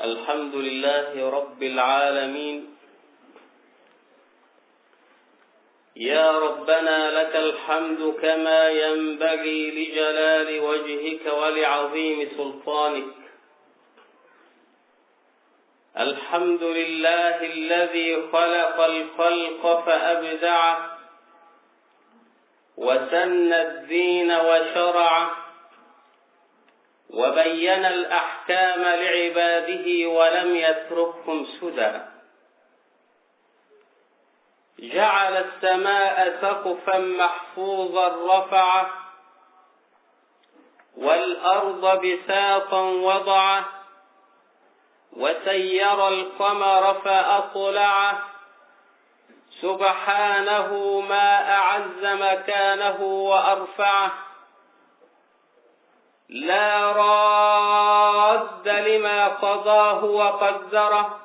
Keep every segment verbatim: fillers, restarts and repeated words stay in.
الحمد لله رب العالمين. يا ربنا لك الحمد كما ينبغي لجلال وجهك ولعظيم سلطانك. الحمد لله الذي خلق الخلق فأبدعه وسن الدين وشرعه وبين الأحكام لعباده ولم يتركهم سدى. جعل السماء سقفا محفوظا رفعه والأرض بساطا وضعه وسير القمر فأطلعه. سبحانه ما أعز مكانه وأرفعه. لا راد لما قضاه وقدره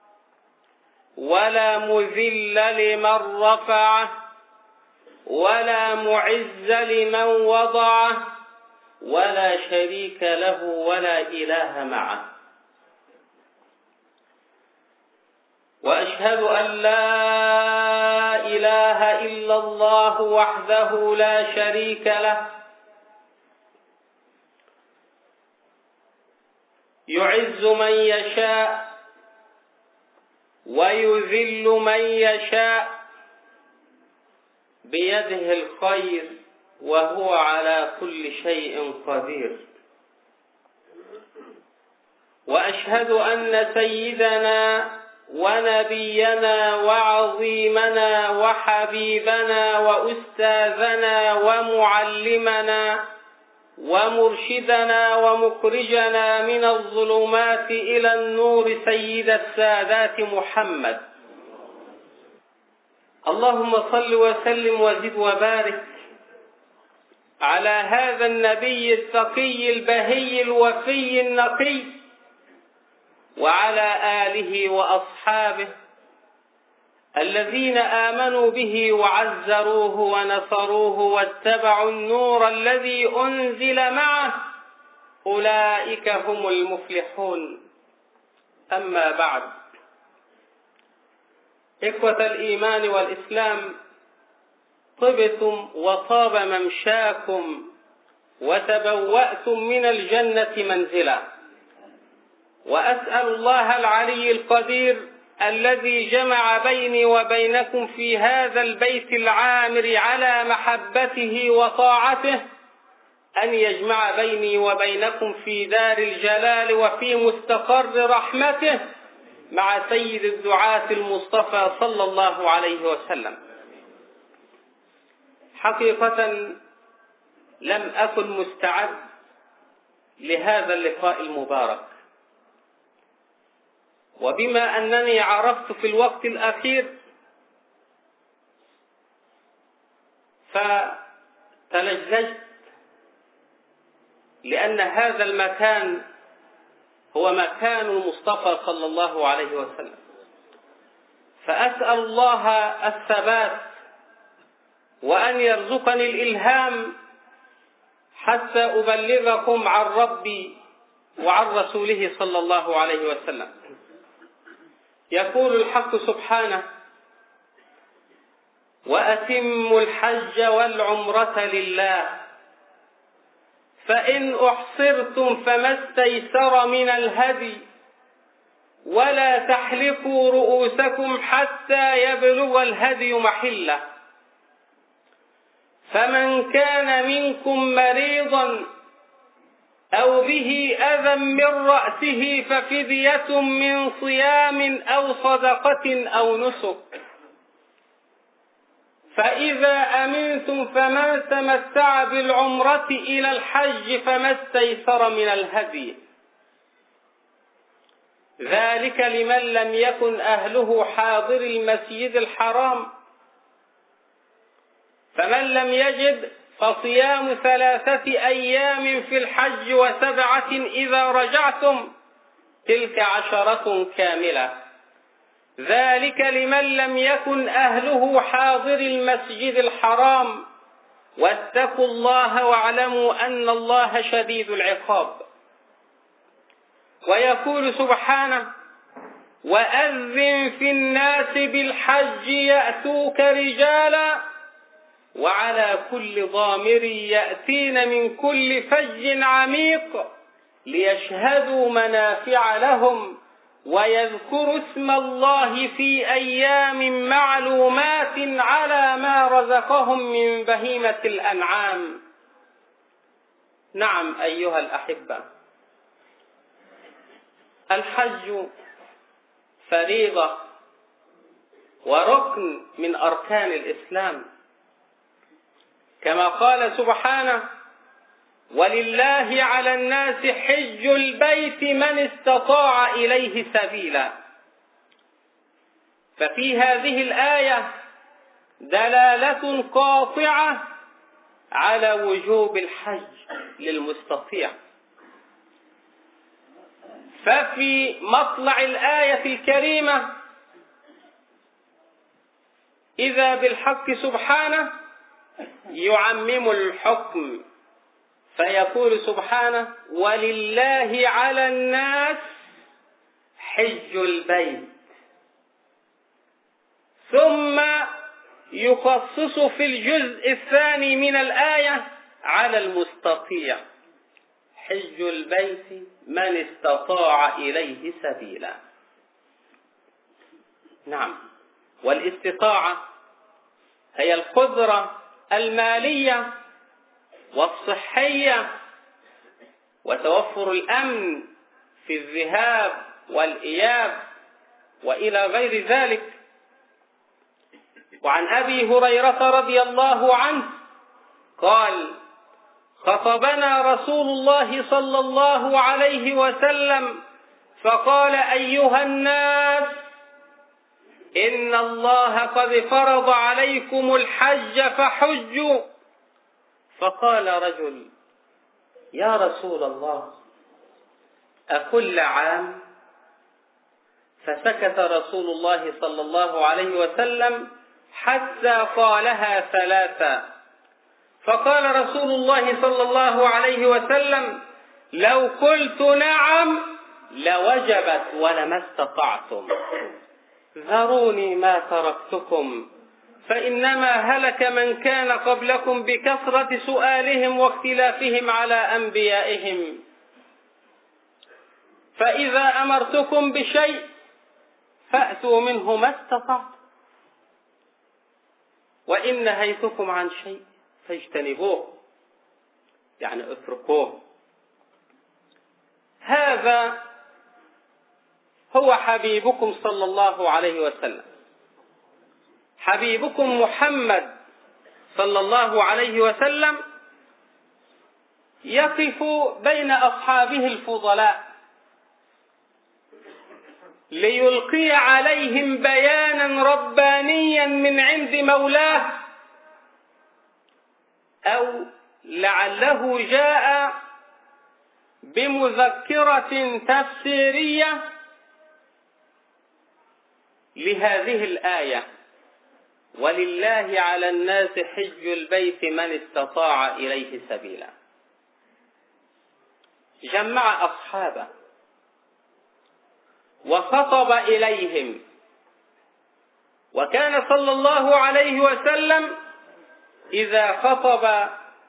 ولا مذل لمن رفعه ولا معز لمن وضعه ولا شريك له ولا إله معه. وأشهد أن لا إله إلا الله وحده لا شريك له، يعز من يشاء ويذل من يشاء، بيده الخير وهو على كل شيء قدير. وأشهد أن سيدنا ونبينا وعظيمنا وحبيبنا وأستاذنا ومعلمنا ومرشدنا ومخرجنا من الظلمات إلى النور سيد السادات محمد. اللهم صل وسلم وزد وبارك على هذا النبي التقي البهي الوفي النقي وعلى آله وأصحابه الذين آمنوا به وعزروه ونصروه واتبعوا النور الذي أنزل معه، أولئك هم المفلحون. أما بعد، إخوة الإيمان والإسلام، طبتم وطاب ممشاكم وتبوأتم من الجنة منزلا. وأسأل الله العلي القدير الذي جمع بيني وبينكم في هذا البيت العامر على محبته وطاعته أن يجمع بيني وبينكم في دار الجلال وفي مستقر رحمته مع سيد الدعاة المصطفى صلى الله عليه وسلم. حقيقة لم أكن مستعد لهذا اللقاء المبارك، وبما أنني عرفت في الوقت الأخير فتلجلجت، لأن هذا المكان هو مكان المصطفى صلى الله عليه وسلم. فأسأل الله الثبات وأن يرزقني الإلهام حتى أبلغكم عن ربي وعن رسوله صلى الله عليه وسلم. يقول الحق سبحانه: وأتموا الحج والعمرة لله فإن أحصرتم فما استيسر من الهدي ولا تحلقوا رؤوسكم حتى يبلغ الهدي محله فمن كان منكم مريضا أو به أذى من رأسه ففدية من صيام أو صدقة أو نسك فإذا أمنتم فمن تمتع بالعمرة إلى الحج فما استيسر من الهدي، ذلك لمن لم يكن أهله حاضر المسجد الحرام، فمن لم يجد فصيام ثلاثة أيام في الحج وسبعة إذا رجعتم تلك عشرة كاملة، ذلك لمن لم يكن أهله حاضر المسجد الحرام، واتقوا الله واعلموا أن الله شديد العقاب. ويقول سبحانه: وأذن في الناس بالحج يأتوك رجالا وعلى كل ضامر يأتين من كل فج عميق ليشهدوا منافع لهم ويذكروا اسم الله في أيام معلومات على ما رزقهم من بهيمة الأنعام. نعم أيها الأحبة، الحج فريضة وركن من أركان الإسلام، كما قال سبحانه: ولله على الناس حج البيت من استطاع إليه سبيلا. ففي هذه الآية دلالة قاطعة على وجوب الحج للمستطيع. ففي مطلع الآية الكريمة إذا بالحق سبحانه يعمم الحكم، فيقول سبحانه: ولله على الناس حج البيت، ثم يخصص في الجزء الثاني من الآية على المستطيع: حج البيت من استطاع إليه سبيلا. نعم، والاستطاعة هي القدرة المالية والصحية وتوفر الأمن في الذهاب والإياب وإلى غير ذلك. وعن أبي هريرة رضي الله عنه قال: خطبنا رسول الله صلى الله عليه وسلم فقال: أيها الناس، إن الله قد فرض عليكم الحج فحجوا. فقال رجل: يا رسول الله، أكل عام؟ فسكت رسول الله صلى الله عليه وسلم حتى قالها ثلاثا. فقال رسول الله صلى الله عليه وسلم: لو قلت نعم لوجبت ولما استطعتم، ذروني ما تركتكم، فإنما هلك من كان قبلكم بكثرة سؤالهم واختلافهم على أنبيائهم. فإذا أمرتكم بشيء فأتوا منه ما استطعتم، وإن نهيتكم عن شيء فاجتنبوه، يعني اتركوه. هذا هو حبيبكم صلى الله عليه وسلم، حبيبكم محمد صلى الله عليه وسلم يقف بين أصحابه الفضلاء ليلقي عليهم بيانا ربانيا من عند مولاه، أو لعله جاء بمذكرة تفسيرية لهذه الآية: ولله على الناس حج البيت من استطاع إليه سبيلا. جمع أصحابه وخطب إليهم، وكان صلى الله عليه وسلم إذا خطب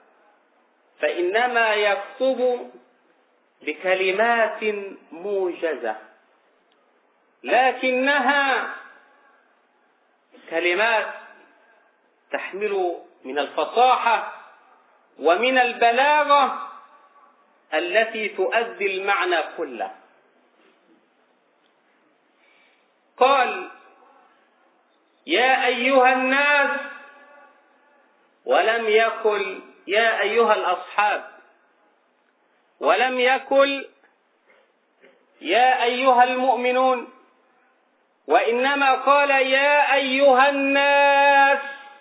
فإنما يخطب بكلمات موجزة، لكنها كلمات تحمل من الفصاحة ومن البلاغة التي تؤدي المعنى كله. قال: يا أيها الناس، ولم يقل يا أيها الأصحاب، ولم يقل يا أيها المؤمنون، وإنما قال يا أيها الناس،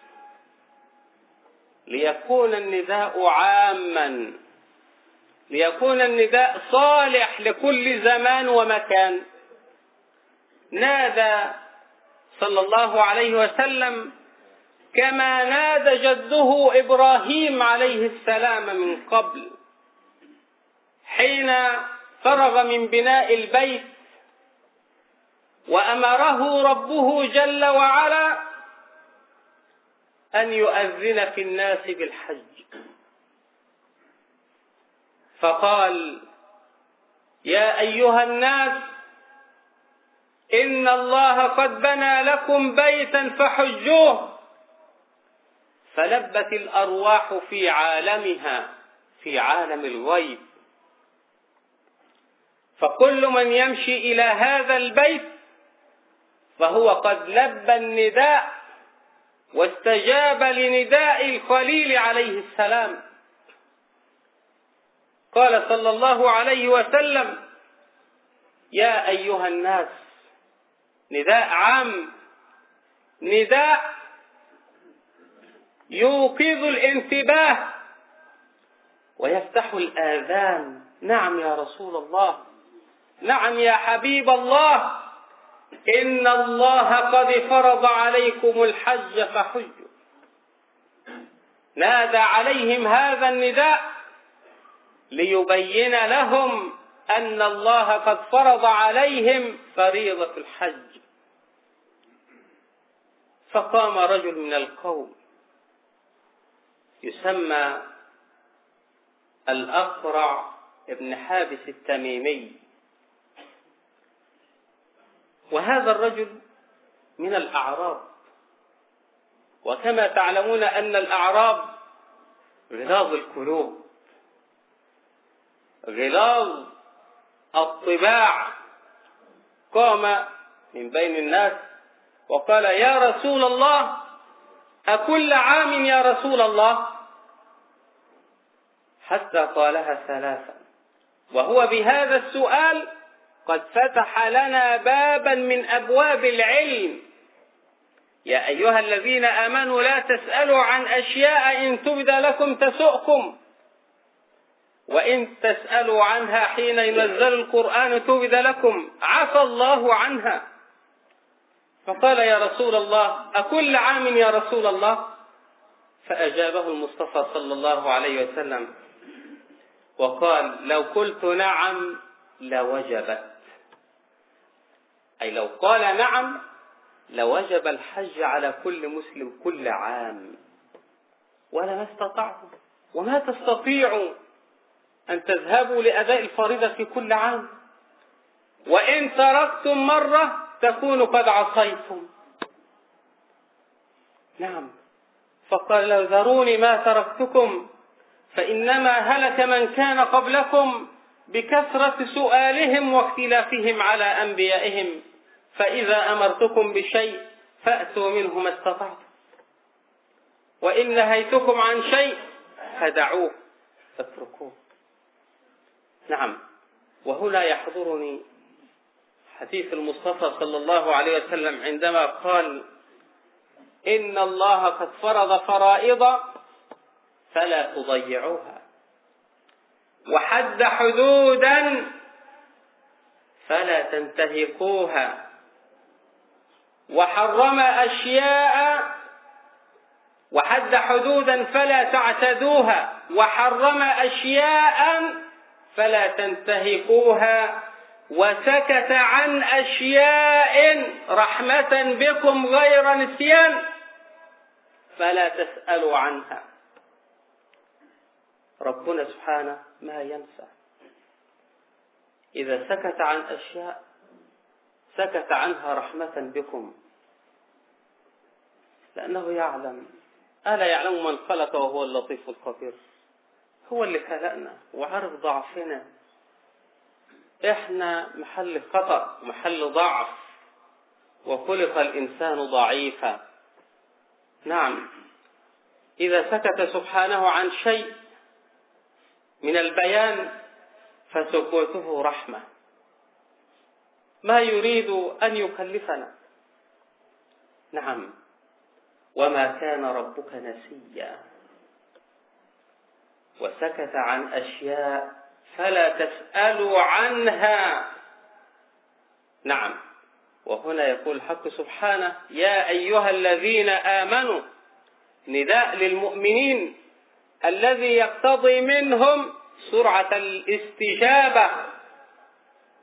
ليكون النداء عاما، ليكون النداء صالح لكل زمان ومكان. نادى صلى الله عليه وسلم كما نادى جده إبراهيم عليه السلام من قبل، حين فرغ من بناء البيت وأمره ربه جل وعلا أن يؤذن في الناس بالحج، فقال: يا أيها الناس إن الله قد بنى لكم بيتا فحجوه. فلبت الأرواح في عالمها، في عالم الغيب، فكل من يمشي إلى هذا البيت فهو قد لبى النداء واستجاب لنداء الخليل عليه السلام. قال صلى الله عليه وسلم: يا أيها الناس، نداء عام، نداء يوقظ الانتباه ويفتح الآذان. نعم يا رسول الله، نعم يا حبيب الله، إن الله قد فرض عليكم الحج فحجوا. نادى عليهم هذا النداء ليبين لهم أن الله قد فرض عليهم فريضة الحج. فقام رجل من القوم يسمى الأقرع ابن حابس التميمي، وهذا الرجل من الأعراب، وكما تعلمون أن الأعراب غلاظ القلوب، غلاظ الطباع. قام من بين الناس وقال: يا رسول الله، أكل عام يا رسول الله؟ حتى قالها ثلاثا، وهو بهذا السؤال قد فتح لنا بابا من أبواب العلم. يا أيها الذين آمنوا لا تسألوا عن أشياء إن تبد لكم تسؤكم، وإن تسألوا عنها حين ينزل القرآن تبد لكم عفى الله عنها. فقال: يا رسول الله، أكل عام يا رسول الله؟ فأجابه المصطفى صلى الله عليه وسلم وقال: لو قلت نعم لوجبت، أي لو قال نعم لوجب الحج على كل مسلم كل عام، ولما استطعتم وما تستطيعوا أن تذهبوا لأداء الفريضة في كل عام، وإن تركتم مرة تكونوا قد عصيتم. نعم. فقال له: ذروني ما تركتكم، فإنما هلك من كان قبلكم بكثرة سؤالهم واختلافهم على أنبيائهم، فإذا أمرتكم بشيء فأتوا منه ما استطعتم، وإن نهيتكم عن شيء فدعوه فاتركوه. نعم. وهنا يحضرني حديث المصطفى صلى الله عليه وسلم عندما قال: إن الله قد فرض فرائض فلا تضيعوها، وحد حدودا فلا تنتهكوها، وحرم أشياء وحد حدودا فلا تعتدوها، وحرم أشياء فلا تنتهكوها، وسكت عن أشياء رحمة بكم غير نسيان فلا تسألوا عنها. ربنا سبحانه ما ينسى. إذا سكت عن أشياء سكت عنها رحمة بكم، لأنه يعلم. ألا يعلم من خلق وهو اللطيف الخبير؟ هو اللي خلقنا وعرف ضعفنا. إحنا محل خطأ، محل ضعف، وخلق الإنسان ضعيفا. نعم. إذا سكت سبحانه عن شيء من البيان فسكوته رحمة، ما يريد أن يكلفنا. نعم. وما كان ربك نسيا. وسكت عن أشياء فلا تسألوا عنها. نعم. وهنا يقول الحق سبحانه: يا أيها الذين آمنوا، نداء للمؤمنين الذي يقتضي منهم سرعة الاستجابة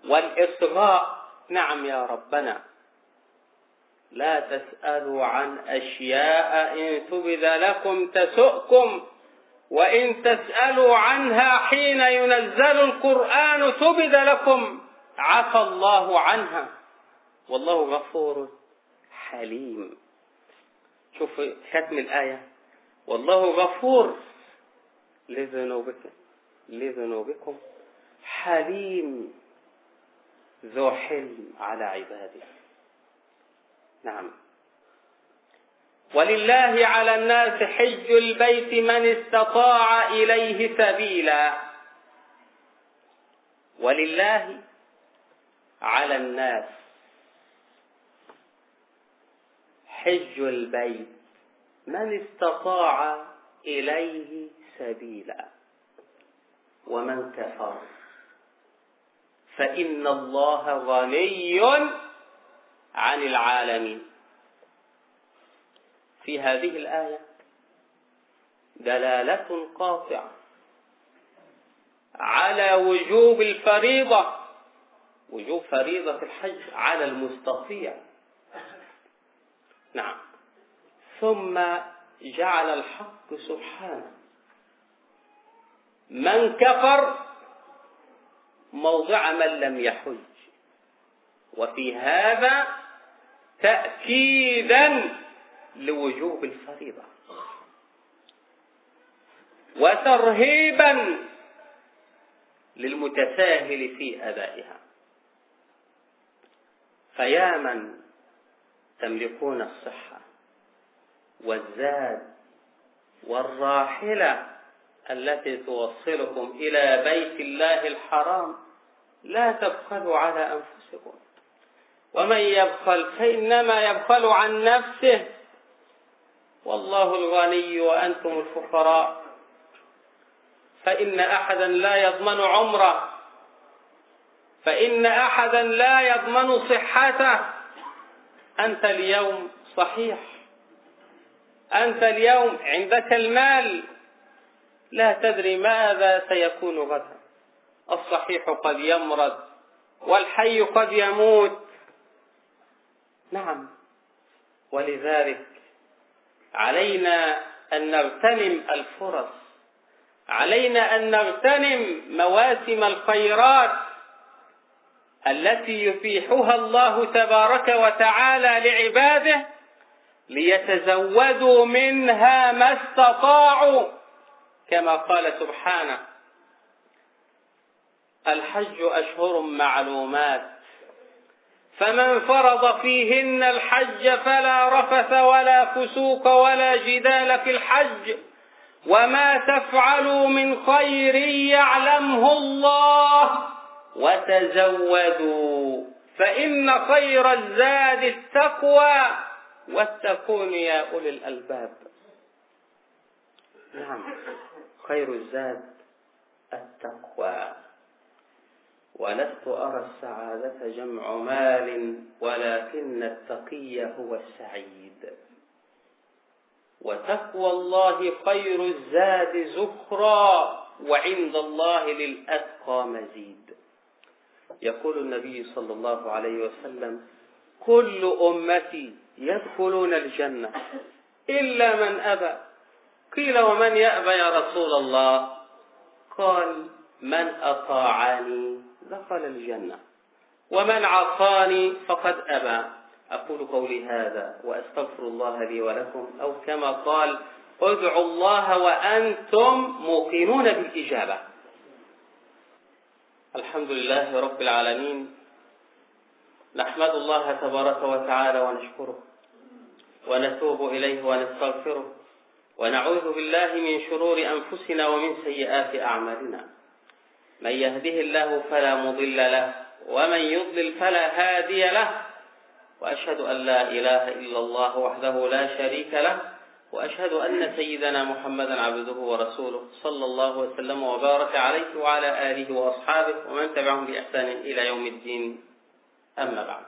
والإصغاء. نعم يا ربنا، لا تسألوا عن أشياء إن تبد لكم تسؤكم، وإن تسألوا عنها حين ينزل القرآن تبد لكم عفى الله عنها، والله غفور حليم. شوف ختم الآية، والله غفور لذنوبكم لذنوبكم حليم ذو حلم على عباده. نعم. ولله على الناس حج البيت من استطاع إليه سبيلا. ولله على الناس حج البيت من استطاع إليه سبيلا، ومن كفر فإن الله غني عن العالمين. في هذه الآية دلالة قاطعة على وجوب الفريضة، وجوب فريضة الحج على المستطيع. نعم. ثم جعل الحق سبحانه من كفر موضع من لم يحج، وفي هذا تأكيدا لوجوب الفريضة وترهيبا للمتساهل في أدائها. فيا من تملكون الصحة والزاد والراحلة التي توصلكم إلى بيت الله الحرام، لا تبخلوا على أنفسكم، ومن يبخل فإنما يبخل عن نفسه، والله الغني وأنتم الفقراء. فإن أحدا لا يضمن عمره، فإن أحدا لا يضمن صحته. أنت اليوم صحيح، أنت اليوم عندك المال، لا تدري ماذا سيكون غدا. الصحيح قد يمرض والحي قد يموت. نعم. ولذلك علينا أن نغتنم الفرص، علينا أن نغتنم مواسم الخيرات التي يتيحها الله تبارك وتعالى لعباده ليتزودوا منها ما استطاعوا، كما قال سبحانه: الحج أشهر معلومات، فمن فرض فيهن الحج فلا رفث ولا فسوق ولا جدال في الحج، وما تفعلوا من خير يعلمه الله، وتزودوا فإن خير الزاد التقوى واتقون يا أولي الألباب. نعم، خير الزاد التقوى. ولست أرى السعادة جمع مال، ولكن التقي هو السعيد. وتقوى الله خير الزاد زخرا، وعند الله للأتقى مزيد. يقول النبي صلى الله عليه وسلم: كل أمتي يدخلون الجنة إلا من أبى. قيل: ومن يأبى يا رسول الله؟ قال: من أطاعني دخل الجنة، ومن عصاني فقد أبى. أقول قولي هذا وأستغفر الله لي ولكم، أو كما قال: ادعوا الله وأنتم موقنون بالإجابة. الحمد لله رب العالمين، نحمد الله تبارك وتعالى ونشكره ونتوب إليه ونستغفره، ونعوذ بالله من شرور أنفسنا ومن سيئات أعمالنا. من يهده الله فلا مضل له، ومن يضلل فلا هادي له. وأشهد أن لا إله إلا الله وحده لا شريك له، وأشهد أن سيدنا محمدا عبده ورسوله، صلى الله وسلم وبارك عليه وعلى آله وأصحابه ومن تبعهم بإحسان إلى يوم الدين. أما بعد،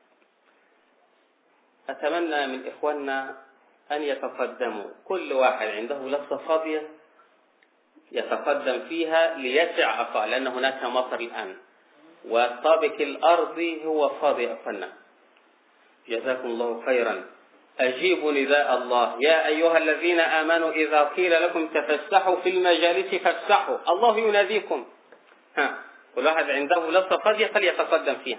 أتمنى من إخواننا أن يتقدموا، كل واحد عنده لفظة فاضية يتقدم فيها ليسع أقال، لأن هناك مطر الآن، والطابق الأرضي هو فاضي أفنى. جزاكم الله خيرا. أجيبوا نداء الله يا أيها الذين آمنوا إذا قيل لكم تفسحوا في المجالس فافسحوا. الله يناديكم. ها، كل واحد عنده لصة فاضية فليتقدم فيها.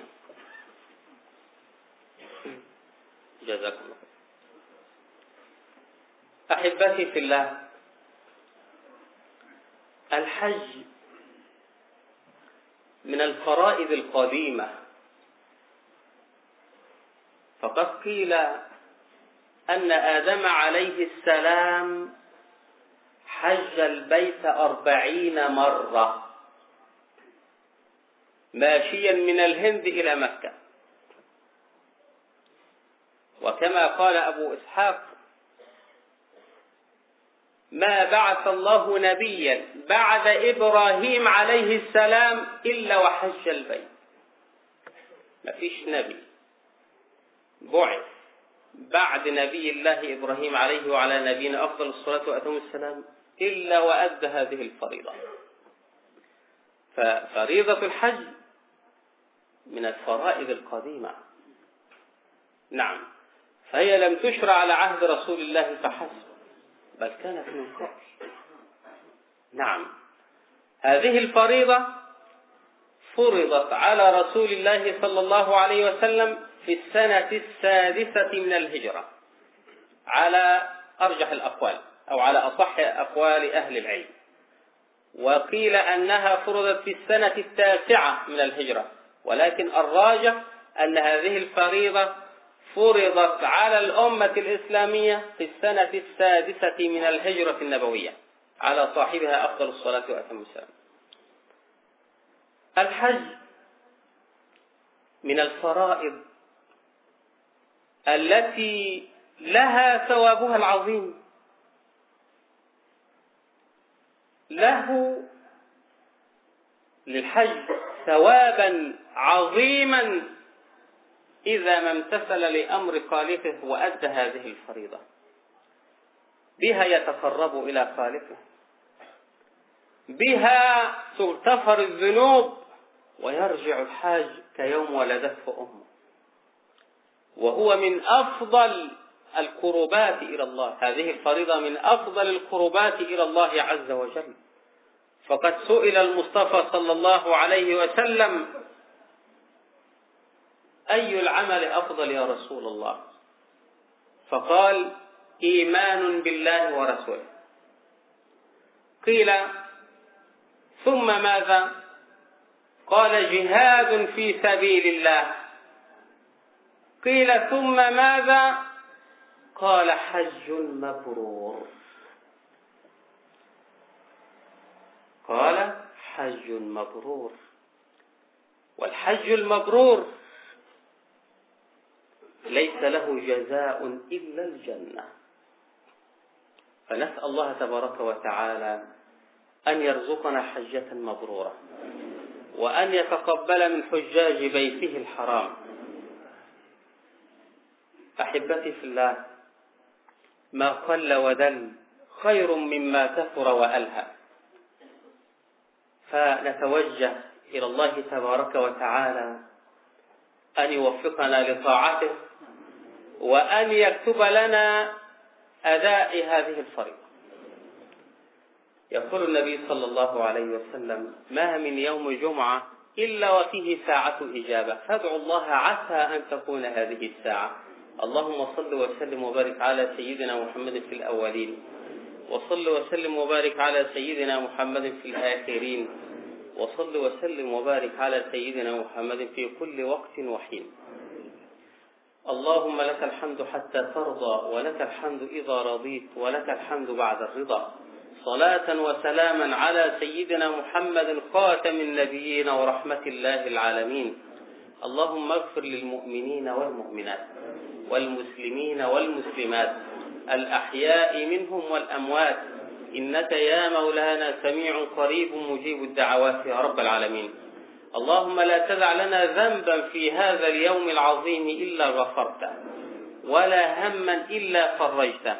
جزاكم الله. أحبتي في الله، الحج من الفرائض القديمة، فقد قيل أن آدم عليه السلام حج البيت أربعين مرة ماشيا من الهند إلى مكة. وكما قال أبو إسحاق ما بعث الله نبيا بعد إبراهيم عليه السلام إلا وحج البيت. ما فيش نبي بعث بعد نبي الله إبراهيم عليه وعلى نبينا أفضل الصلاة وأتم السلام إلا وأدى هذه الفريضة. ففريضة الحج من الفرائض القديمة. نعم، فهي لم تشرع على عهد رسول الله فحسب، بل كانت من قبل. نعم، هذه الفريضة فرضت على رسول الله صلى الله عليه وسلم في السنة السادسة من الهجرة على أرجح الأقوال أو على أصح أقوال أهل العلم، وقيل أنها فرضت في السنة التاسعة من الهجرة، ولكن الراجح أن هذه الفريضة فرضت على الأمة الإسلامية في السنة السادسة من الهجرة النبوية على صاحبها أفضل الصلاة وأتم السلام. الحج من الفرائض التي لها ثوابها العظيم، له للحج ثوابا عظيما إذا ما امتثل لأمر خالقه وأدى هذه الفريضة. بها يتقرب إلى خالقه، بها تغتفر الذنوب ويرجع الحاج كيوم ولدته أمه، وهو من أفضل القربات إلى الله. هذه الفريضة من أفضل القربات إلى الله عز وجل. فقد سئل المصطفى صلى الله عليه وسلم أي العمل أفضل يا رسول الله؟ فقال إيمان بالله ورسوله. قيل ثم ماذا؟ قال جهاد في سبيل الله. قيل ثم ماذا؟ قال حج مبرور. قال حج مبرور. والحج المبرور ليس له جزاء إلا الجنة. فنسأل الله تبارك وتعالى أن يرزقنا حجة مبرورة، وأن يتقبل من حجاج بيته الحرام. أحبتي في الله، ما قل ودل خير مما كثر وألهى. فنتوجه إلى الله تبارك وتعالى أن يوفقنا لطاعته، وأن يكتب لنا أداء هذه الفريضة. يقول النبي صلى الله عليه وسلم ما من يوم جمعة إلا وفيه ساعة إجابة، فادعوا الله عسى أن تكون هذه الساعة. اللهم صل وسلم وبارك على سيدنا محمد في الأولين، وصل وسلم وبارك على سيدنا محمد في الآخرين، وصل وسلم وبارك على سيدنا محمد في كل وقت وحين. اللهم لك الحمد حتى ترضى، ولك الحمد إذا رضيت، ولك الحمد بعد الرضا. صلاة وسلاما على سيدنا محمد خاتم النبيين ورحمة الله العالمين. اللهم اغفر للمؤمنين والمؤمنات والمسلمين والمسلمات الأحياء منهم والأموات، إنك يا مولانا سميع قريب مجيب الدعوات يا رب العالمين. اللهم لا تدع لنا ذنبا في هذا اليوم العظيم إلا غفرته، ولا هما إلا فرجته،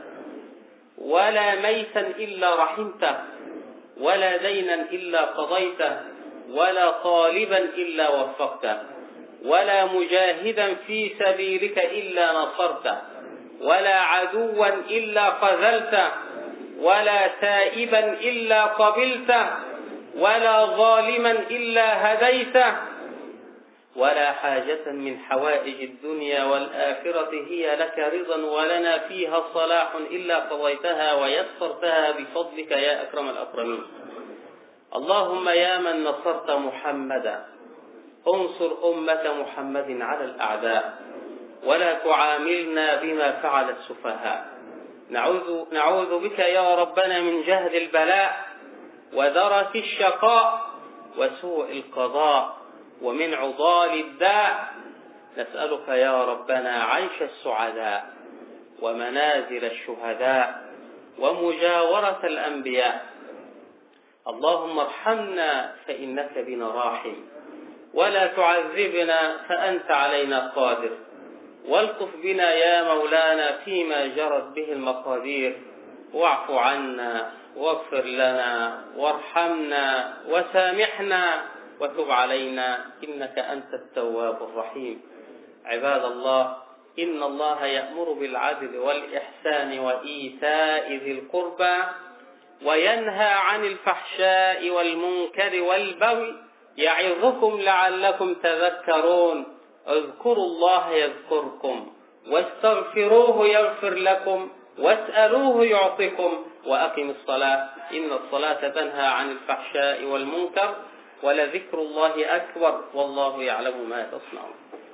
ولا ميتا إلا رحمته، ولا دينا إلا قضيته، ولا طالبا إلا وفقته، ولا مجاهدا في سبيلك إلا نصرته، ولا عدوا إلا خذلته، ولا تائبا إلا قبلته، ولا ظالما إلا هديته، ولا حاجة من حوائج الدنيا والآخرة هي لك رضا ولنا فيها صلاح إلا قضيتها ويسرتها بفضلك يا أكرم الأكرمين. اللهم يا من نصرت محمدا انصر أمة محمد على الأعداء، ولا تعاملنا بما فعل السفهاء. نعوذ, نعوذ بك يا ربنا من جهد البلاء ودرك الشقاء وسوء القضاء ومن عضال الداء. نسألك يا ربنا عيش السعداء ومنازل الشهداء ومجاورة الأنبياء. اللهم ارحمنا فإنك بنا راحم، ولا تعذبنا فأنت علينا قادر، والطف بنا يا مولانا فيما جرت به المقادير، واعف عنا واغفر لنا وارحمنا وسامحنا وتب علينا إنك أنت التواب الرحيم. عباد الله، إن الله يأمر بالعدل والإحسان وإيتاء ذي القربى وينهى عن الفحشاء والمنكر والبغي يعظكم لعلكم تذكرون. اذكروا الله يذكركم واستغفروه يغفر لكم واسألوه يعطكم وأقم الصلاة إن الصلاة تنهى عن الفحشاء والمنكر ولذكر الله أكبر والله يعلم ما تصنعون.